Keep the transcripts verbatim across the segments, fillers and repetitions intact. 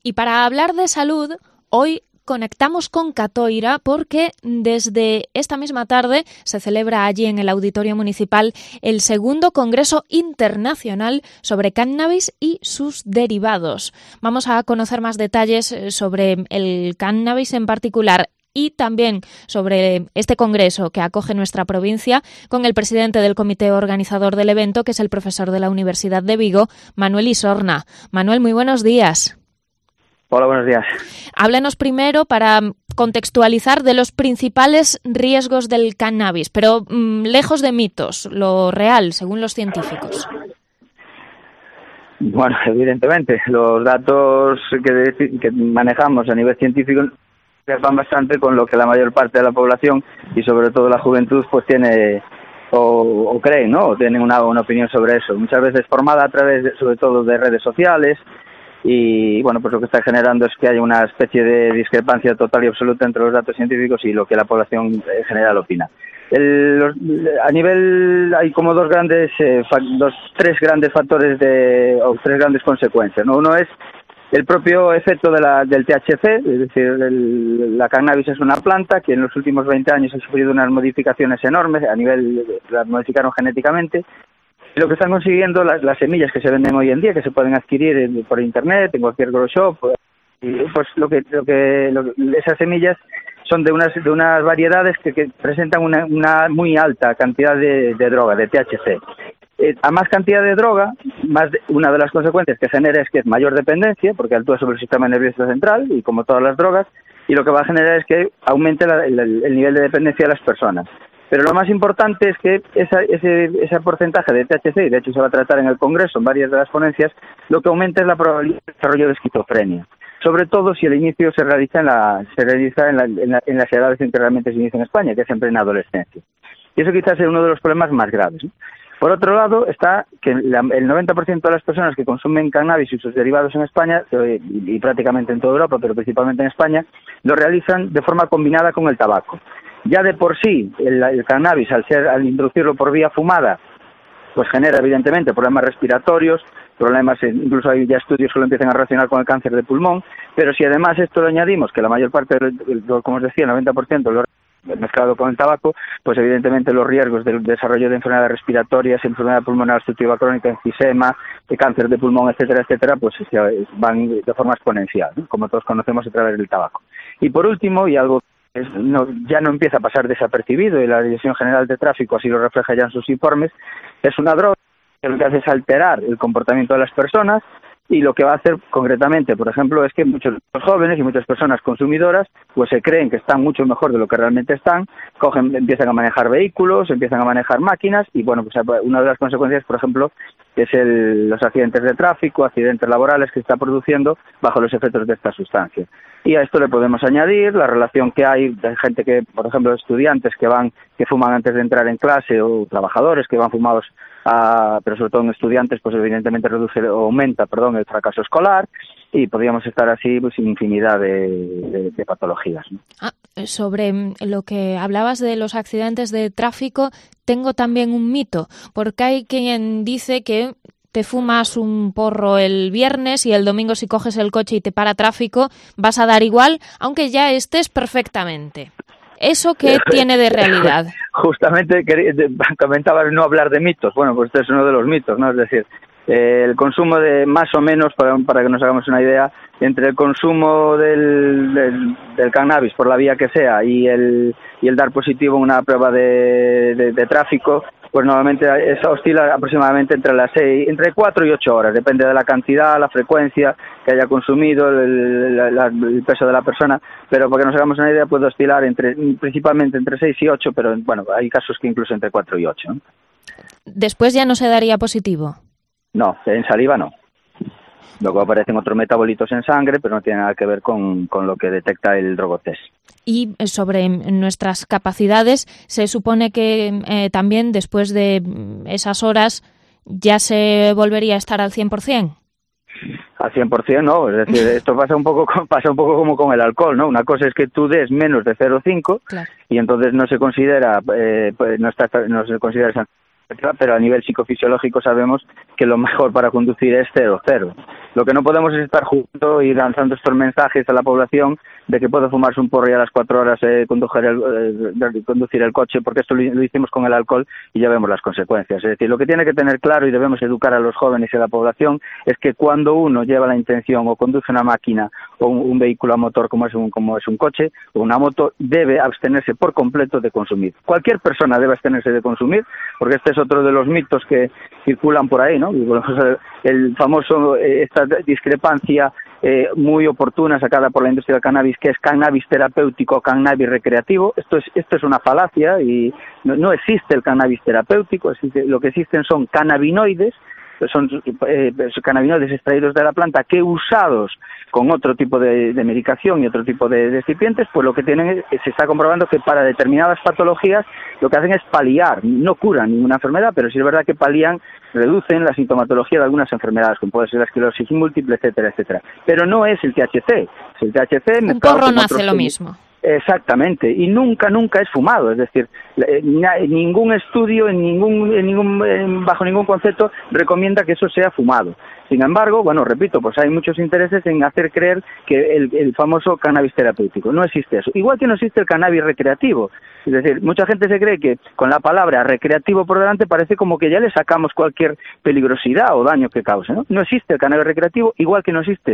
Y para hablar de salud, hoy conectamos con Catoira porque desde esta misma tarde se celebra allí en el Auditorio Municipal el segundo Congreso Internacional sobre Cannabis y sus derivados. Vamos a conocer más detalles sobre el cannabis en particular y también sobre este congreso que acoge nuestra provincia con el presidente del comité organizador del evento, que es el profesor de la Universidad de Vigo, Manuel Isorna. Manuel, muy buenos días. Hola, buenos días. Háblanos primero para contextualizar de los principales riesgos del cannabis, pero mmm, lejos de mitos, lo real, según los científicos. Bueno, evidentemente, los datos que, que manejamos a nivel científico van bastante con lo que la mayor parte de la población y sobre todo la juventud pues tiene o, o cree, ¿no? O tienen una, una opinión sobre eso, muchas veces formada a través de, sobre todo de redes sociales. Y bueno, pues lo que está generando es que haya una especie de discrepancia total y absoluta entre los datos científicos y lo que la población en general opina. El, los, a nivel hay como dos grandes, eh, dos, tres grandes factores de, o tres grandes consecuencias, ¿no? Uno es el propio efecto de la, del T H C, es decir, el, la cannabis es una planta que en los últimos veinte años ha sufrido unas modificaciones enormes, a nivel, la modificaron genéticamente. Lo que están consiguiendo las, las semillas que se venden hoy en día, que se pueden adquirir en, por internet, en cualquier grow shop, pues lo que, lo que, lo que esas semillas son de unas de unas variedades que, que presentan una, una muy alta cantidad de, de droga, de T H C. Eh, a más cantidad de droga, más de, una de las consecuencias que genera es que es mayor dependencia, porque actúa sobre el sistema nervioso central y como todas las drogas, y lo que va a generar es que aumente la, el, el nivel de dependencia de las personas. Pero lo más importante es que esa, ese, ese porcentaje de T H C, y de hecho se va a tratar en el Congreso, en varias de las ponencias, lo que aumenta es la probabilidad de desarrollo de esquizofrenia. Sobre todo si el inicio se realiza en, la, se realiza en, la, en, la, en las edades en que realmente se inicia en España, que es siempre en la adolescencia. Y eso quizás es uno de los problemas más graves, ¿no? Por otro lado está que la, el noventa por ciento de las personas que consumen cannabis y sus derivados en España, y, y prácticamente en toda Europa, pero principalmente en España, lo realizan de forma combinada con el tabaco. Ya de por sí, el, el cannabis, al ser al introducirlo por vía fumada, pues genera evidentemente problemas respiratorios, problemas, incluso hay ya estudios que lo empiezan a relacionar con el cáncer de pulmón, pero si además esto lo añadimos, que la mayor parte, como os decía, el noventa por ciento lo mezclado con el tabaco, pues evidentemente los riesgos del desarrollo de enfermedades respiratorias, enfermedad pulmonar obstructiva crónica, enfisema, de cáncer de pulmón, etcétera, etcétera, pues van de forma exponencial, ¿no? Como todos conocemos a través del tabaco. Y por último, y algo Es, no, ya no empieza a pasar desapercibido y la Dirección General de Tráfico así lo refleja ya en sus informes, es una droga que lo que hace es alterar el comportamiento de las personas y lo que va a hacer concretamente, por ejemplo, es que muchos jóvenes y muchas personas consumidoras pues se creen que están mucho mejor de lo que realmente están, cogen, empiezan a manejar vehículos, empiezan a manejar máquinas y bueno, pues una de las consecuencias, por ejemplo, es el, los accidentes de tráfico, accidentes laborales que está produciendo bajo los efectos de esta sustancia. Y a esto le podemos añadir la relación que hay de gente que, por ejemplo, estudiantes que van, que fuman antes de entrar en clase o trabajadores que van fumados, a, pero sobre todo en estudiantes, pues evidentemente reduce o aumenta, perdón, el fracaso escolar y podríamos estar así pues sin infinidad de, de, de patologías, ¿no? Ah, sobre lo que hablabas de los accidentes de tráfico, tengo también un mito, porque hay quien dice que te fumas un porro el viernes y el domingo si coges el coche y te para tráfico vas a dar igual, aunque ya estés perfectamente. ¿Eso qué tiene de realidad? Justamente comentabas no hablar de mitos. Bueno, pues este es uno de los mitos, ¿no? Es decir, eh, el consumo de más o menos, para, para que nos hagamos una idea, entre el consumo del, del, del cannabis por la vía que sea y el, y el dar positivo en una prueba de, de, de tráfico, pues normalmente esa oscila aproximadamente entre las seis, entre cuatro y ocho horas, depende de la cantidad, la frecuencia que haya consumido, el, la, el peso de la persona, pero para que nos hagamos una idea puede oscilar entre principalmente entre seis y ocho, pero bueno, hay casos que incluso entre cuatro y ocho, ¿no? ¿Después ya no se daría positivo? No, en saliva no. Luego aparecen otros metabolitos en sangre, pero no tiene nada que ver con, con lo que detecta el drogotest. Y sobre nuestras capacidades, se supone que eh, también después de esas horas ya se volvería a estar al cien por ciento. Al cien por ciento no, es decir, esto pasa un poco pasa un poco como con el alcohol, ¿no? Una cosa es que tú des menos de cero coma cinco, claro, y entonces no se considera eh, pues no está no se considera esa, pero a nivel psicofisiológico sabemos que lo mejor para conducir es cero coma cero. Lo que no podemos es estar jugando y lanzando estos mensajes a la población de que puede fumarse un porro y a las cuatro horas eh, conducir, el, eh, conducir el coche, porque esto lo, lo hicimos con el alcohol y ya vemos las consecuencias. Es decir, lo que tiene que tener claro y debemos educar a los jóvenes y a la población es que cuando uno lleva la intención o conduce una máquina o un, un vehículo a motor como es un, como es un coche o una moto, debe abstenerse por completo de consumir. Cualquier persona debe abstenerse de consumir, porque este es otro de los mitos que circulan por ahí, ¿no? El famoso, eh, esta discrepancia eh, muy oportuna sacada por la industria del cannabis, que es cannabis terapéutico o cannabis recreativo. Esto es esto es una falacia y no, no existe el cannabis terapéutico, existe, lo que existen son cannabinoides, son eh, cannabinoides extraídos de la planta que usados con otro tipo de, de medicación y otro tipo de, de recipientes, pues lo que tienen es, se está comprobando que para determinadas patologías lo que hacen es paliar, no curan ninguna enfermedad, pero sí es verdad que palían, reducen la sintomatología de algunas enfermedades, como puede ser la esclerosis múltiple, etcétera, etcétera. Pero no es el T H C. El T H C un porro no hace lo mismo. Exactamente, y nunca, nunca es fumado, es decir, ningún estudio, en ningún, en ningún, en, bajo ningún concepto recomienda que eso sea fumado. Sin embargo, bueno, repito, pues hay muchos intereses en hacer creer que el, el famoso cannabis terapéutico, no existe eso. Igual que no existe el cannabis recreativo, es decir, mucha gente se cree que con la palabra recreativo por delante parece como que ya le sacamos cualquier peligrosidad o daño que cause, ¿no? No existe el cannabis recreativo, igual que no existe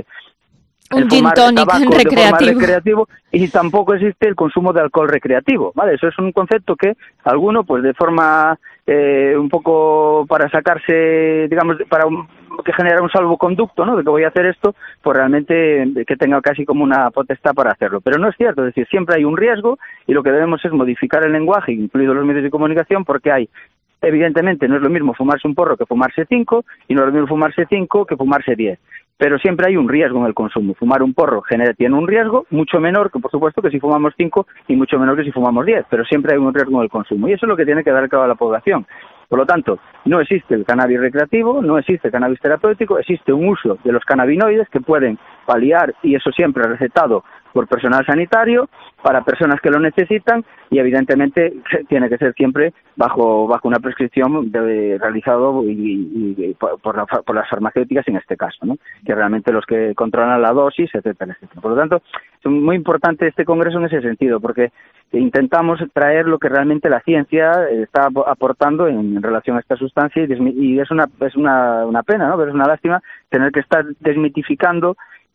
un gin tonic recreativo. recreativo y tampoco existe el consumo de alcohol recreativo, ¿vale? Eso es un concepto que alguno, pues de forma eh, un poco para sacarse, digamos, para un, que genera un salvoconducto, ¿no? De que voy a hacer esto, pues realmente que tenga casi como una potestad para hacerlo. Pero no es cierto, es decir, siempre hay un riesgo y lo que debemos es modificar el lenguaje, incluidos los medios de comunicación, porque hay, evidentemente, no es lo mismo fumarse un porro que fumarse cinco y no es lo mismo fumarse cinco que fumarse diez. Pero siempre hay un riesgo en el consumo. Fumar un porro genera, tiene un riesgo mucho menor que, por supuesto, que si fumamos cinco y mucho menor que si fumamos diez, pero siempre hay un riesgo en el consumo. Y eso es lo que tiene que dar claro a la población. Por lo tanto, no existe el cannabis recreativo, no existe el cannabis terapéutico, existe un uso de los cannabinoides que pueden paliar, y eso siempre recetado por personal sanitario, para personas que lo necesitan, y evidentemente tiene que ser siempre bajo bajo una prescripción de, realizado y, y, y por, la, por las farmacéuticas en este caso, ¿no? Que realmente los que controlan la dosis, etcétera, etcétera. Por lo tanto, es muy importante este congreso en ese sentido, porque intentamos traer lo que realmente la ciencia está aportando en relación a esta sustancia, y, y es una es una, una pena, ¿no? Pero es una lástima tener que estar desmitificando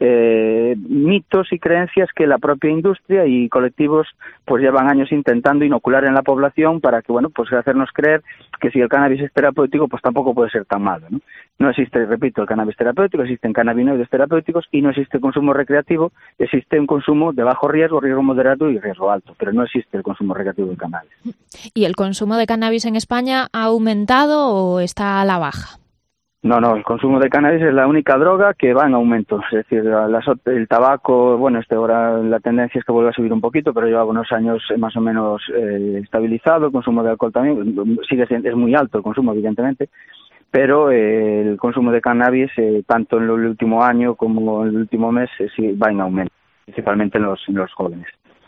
Eh, mitos y creencias que la propia industria y colectivos pues llevan años intentando inocular en la población para que, bueno, pues hacernos creer que si el cannabis es terapéutico, pues tampoco puede ser tan malo, ¿no? No existe, repito, el cannabis terapéutico, existen cannabinoides terapéuticos y no existe consumo recreativo, existe un consumo de bajo riesgo, riesgo moderado y riesgo alto, pero no existe el consumo recreativo de cannabis. ¿Y el consumo de cannabis en España ha aumentado o está a la baja? No, no, el consumo de cannabis es la única droga que va en aumento. Es decir, las, el tabaco, bueno, este ahora la tendencia es que vuelve a subir un poquito, pero lleva unos años más o menos eh, estabilizado. El consumo de alcohol también sigue siendo, es muy alto el consumo, evidentemente, pero eh, el consumo de cannabis, eh, tanto en el último año como en el último mes, eh, sí va en aumento, principalmente en los, en los jóvenes.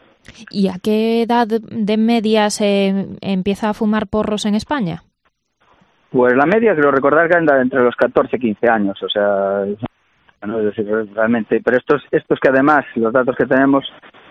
¿Y a qué edad de media se empieza a fumar porros en España? Pues la media, creo recordar que anda entre los catorce y quince años, o sea, no es decir, realmente, pero estos estos que además, los datos que tenemos,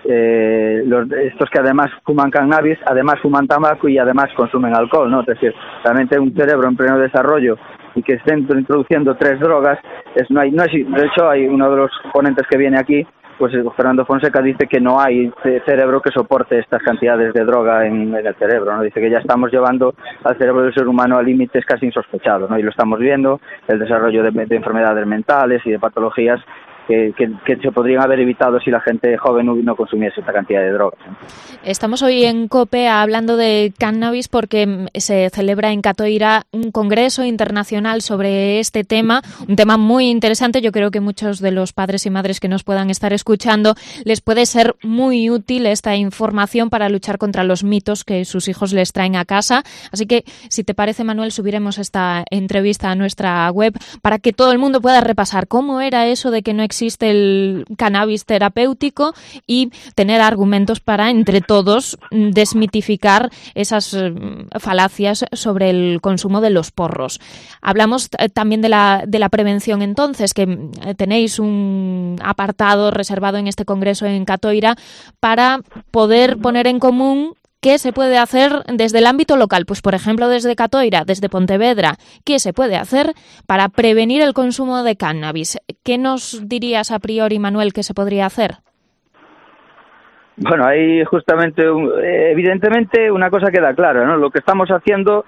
eh, los, estos que además fuman cannabis, además fuman tabaco y además consumen alcohol, ¿no? Es decir, realmente un cerebro en pleno desarrollo y que estén introduciendo tres drogas, es no hay, no es, de hecho hay uno de los ponentes que viene aquí, pues Fernando Fonseca dice que no hay cerebro que soporte estas cantidades de droga en, en el cerebro, ¿no? Dice que ya estamos llevando al cerebro del ser humano a límites casi insospechados, ¿no? Y lo estamos viendo, el desarrollo de, de enfermedades mentales y de patologías que, que, que se podrían haber evitado si la gente joven no, no consumiese esta cantidad de drogas, ¿no? Estamos hoy en COPE hablando de cannabis porque se celebra en Catoira un congreso internacional sobre este tema, un tema muy interesante. Yo creo que muchos de los padres y madres que nos puedan estar escuchando les puede ser muy útil esta información para luchar contra los mitos que sus hijos les traen a casa. Así que, si te parece, Manuel, subiremos esta entrevista a nuestra web para que todo el mundo pueda repasar cómo era eso de que no existe el cannabis terapéutico y tener argumentos para, entre todos, desmitificar esas falacias sobre el consumo de los porros. Hablamos también de la, de la prevención, entonces, que tenéis un apartado reservado en este congreso en Catoira para poder poner en común qué se puede hacer desde el ámbito local. Pues, por ejemplo, desde Catoira, desde Pontevedra, ¿qué se puede hacer para prevenir el consumo de cannabis? ¿Qué nos dirías a priori, Manuel, que se podría hacer? Bueno, ahí justamente, evidentemente, una cosa queda clara, ¿no? Lo que estamos haciendo,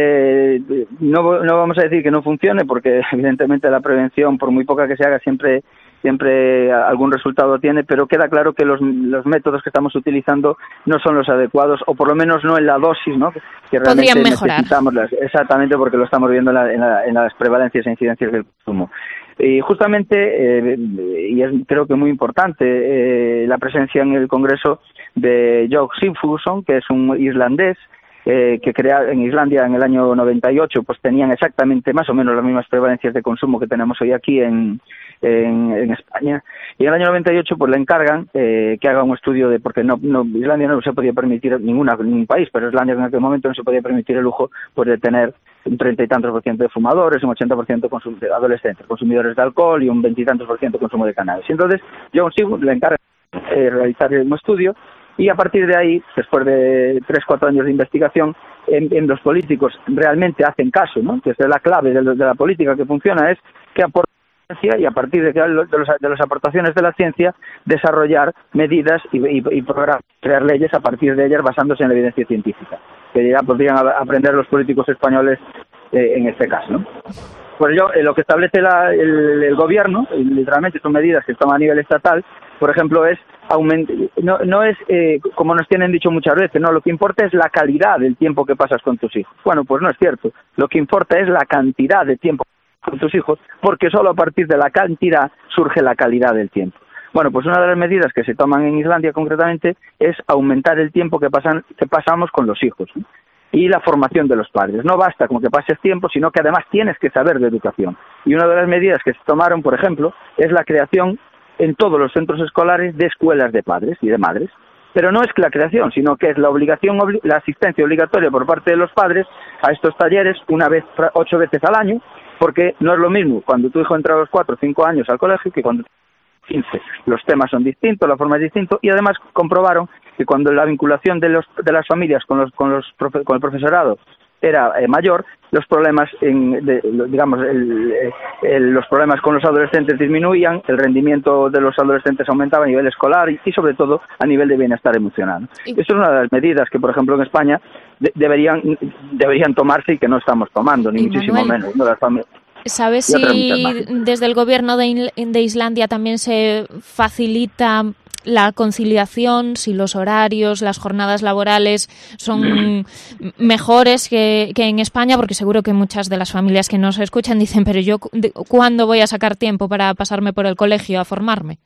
eh, no, no vamos a decir que no funcione, porque evidentemente la prevención, por muy poca que se haga, siempre siempre algún resultado tiene, pero queda claro que los, los métodos que estamos utilizando no son los adecuados, o por lo menos no en la dosis, ¿no?, que realmente podrían mejorar. Necesitamos, exactamente, porque lo estamos viendo en, la, en, la, en las prevalencias e incidencias del consumo. Y justamente, eh, y es creo que muy importante, eh, la presencia en el Congreso de Joe Sigfusson, que es un irlandés, Eh, que crea en Islandia en el año noventa y ocho, pues tenían exactamente más o menos las mismas prevalencias de consumo que tenemos hoy aquí en, en, en España. Y en el año noventa y ocho pues le encargan eh, que haga un estudio de, porque no, no Islandia no se podía permitir, ninguna, ningún país, pero Islandia en aquel momento no se podía permitir el lujo pues de tener un treinta y tantos por ciento de fumadores, un ochenta por ciento de adolescentes, consumidores de alcohol y un veintitantos por ciento de consumo de cannabis. Y entonces John Sigfusson le encarga eh, realizar el mismo estudio. Y a partir de ahí, después de tres, cuatro años de investigación, en, en los políticos realmente hacen caso, ¿no? Que es la clave de, de la política que funciona, es que aporta ciencia y a partir de, de, los, de las aportaciones de la ciencia, desarrollar medidas y, y, y programas, crear leyes a partir de ellas basándose en la evidencia científica, que ya podrían aprender los políticos españoles eh, en este caso, ¿no? Pues yo, eh, lo que establece la, el, el gobierno, literalmente son medidas que toman a nivel estatal, por ejemplo, es aument no, no es eh, como nos tienen dicho muchas veces, no, lo que importa es la calidad del tiempo que pasas con tus hijos. Bueno, pues no es cierto, lo que importa es la cantidad de tiempo con tus hijos, porque solo a partir de la cantidad surge la calidad del tiempo. Bueno, pues una de las medidas que se toman en Islandia concretamente es aumentar el tiempo que pasan que pasamos con los hijos, ¿sí?, y la formación de los padres. No basta con que pases tiempo, sino que además tienes que saber de educación. Y una de las medidas que se tomaron, por ejemplo, es la creación en todos los centros escolares de escuelas de padres y de madres. Pero no es la creación, sino que es la obligación, la asistencia obligatoria por parte de los padres a estos talleres una vez, ocho veces al año, porque no es lo mismo cuando tu hijo entra a los cuatro o cinco años al colegio que cuando quince. Los temas son distintos, la forma es distinta, y además comprobaron que cuando la vinculación de los de las familias con los con los con el profesorado era eh, mayor, los problemas en de, digamos el, el, los problemas con los adolescentes disminuían, el rendimiento de los adolescentes aumentaba a nivel escolar y, y sobre todo a nivel de bienestar emocional. Y esto es una de las medidas que, por ejemplo, en España de, deberían deberían tomarse y que no estamos tomando, ni muchísimo Manuel, menos, ¿no? Las familias. ¿Sabes si desde el gobierno de, de Islandia también se facilita la conciliación, si los horarios, las jornadas laborales son mejores que, que en España? Porque seguro que muchas de las familias que nos escuchan dicen, pero yo, ¿cuándo voy a sacar tiempo para pasarme por el colegio a formarme?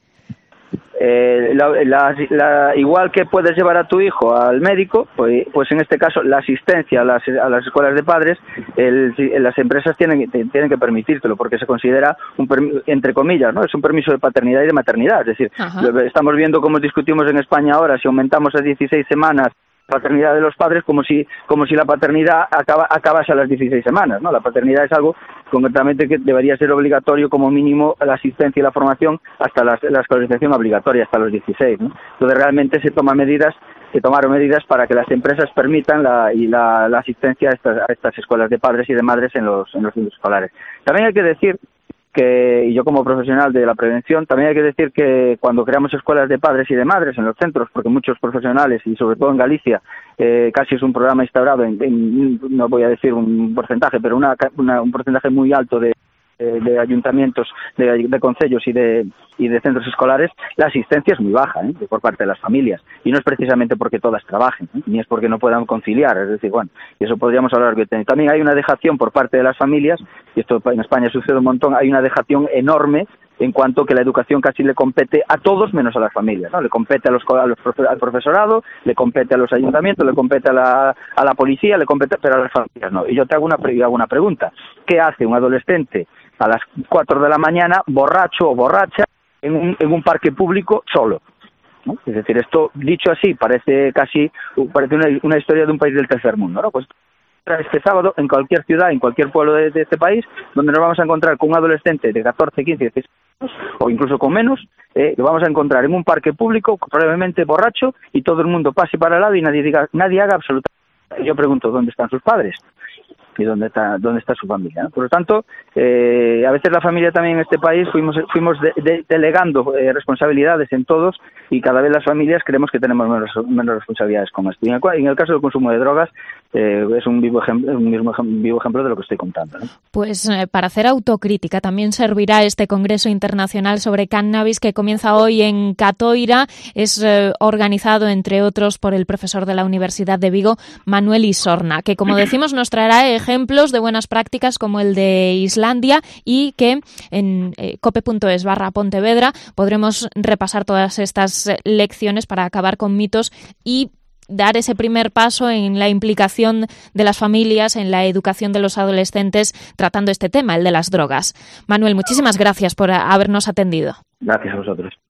Eh, la, la, la, igual que puedes llevar a tu hijo al médico, pues, pues en este caso la asistencia a las, a las escuelas de padres, el, las empresas tienen, tienen que permitírtelo, porque se considera, un entre comillas, ¿no?, es un permiso de paternidad y de maternidad. Es decir, Ajá. estamos viendo cómo discutimos en España ahora si aumentamos a dieciséis semanas paternidad de los padres, como si como si la paternidad acaba, acabase a las dieciséis semanas, ¿no? La paternidad es algo concretamente que debería ser obligatorio, como mínimo la asistencia y la formación hasta la, la escolarización obligatoria hasta los dieciséis, ¿no? Entonces realmente se toman medidas, se tomaron medidas para que las empresas permitan la y la, la asistencia a estas, a estas escuelas de padres y de madres en los en los centros escolares. También hay que decir que, y yo como profesional de la prevención, también hay que decir que cuando creamos escuelas de padres y de madres en los centros, porque muchos profesionales, y sobre todo en Galicia, eh, casi es un programa instaurado en, en, no voy a decir un porcentaje, pero una, una, un porcentaje muy alto de de ayuntamientos, de, de concellos y de y de centros escolares, la asistencia es muy baja, ¿eh?, por parte de las familias, y no es precisamente porque todas trabajen, ¿eh?, ni es porque no puedan conciliar, es decir, bueno, y eso podríamos hablar. Que también hay una dejación por parte de las familias, y esto en España sucede un montón, hay una dejación enorme en cuanto que la educación casi le compete a todos menos a las familias, ¿no? Le compete a los, a los al profesorado, le compete a los ayuntamientos, le compete a la, a la policía, le compete, pero a las familias no. Y yo te hago una, hago una pregunta: ¿qué hace un adolescente a las cuatro de la mañana, borracho o borracha, en un, en un parque público solo, ¿no? Es decir, esto dicho así parece casi parece una, una historia de un país del tercer mundo, ¿no? Pues este sábado en cualquier ciudad, en cualquier pueblo de, de este país, donde nos vamos a encontrar con un adolescente de catorce, quince, dieciséis años, o incluso con menos, eh, lo vamos a encontrar en un parque público, probablemente borracho, y todo el mundo pase para el lado y nadie diga, nadie haga absolutamente nada. Yo pregunto, ¿dónde están sus padres? Y dónde está dónde está su familia, ¿no? Por lo tanto, eh, a veces la familia también en este país fuimos fuimos de, de, delegando eh, responsabilidades en todos, y cada vez las familias creemos que tenemos menos, menos responsabilidades con esto. Y en el, en el caso del consumo de drogas, eh, es un vivo ejemplo, un mismo ejemplo, vivo ejemplo de lo que estoy contando, ¿no? Pues eh, para hacer autocrítica también servirá este Congreso Internacional sobre Cannabis que comienza hoy en Catoira. Es eh, organizado, entre otros, por el profesor de la Universidad de Vigo, Manuel Isorna, que, como decimos, nos traerá ejemplos de buenas prácticas como el de Islandia, y que en eh, cope punto es barra Pontevedra podremos repasar todas estas lecciones para acabar con mitos y dar ese primer paso en la implicación de las familias, en la educación de los adolescentes, tratando este tema, el de las drogas. Manuel, muchísimas gracias por habernos atendido. Gracias a vosotros.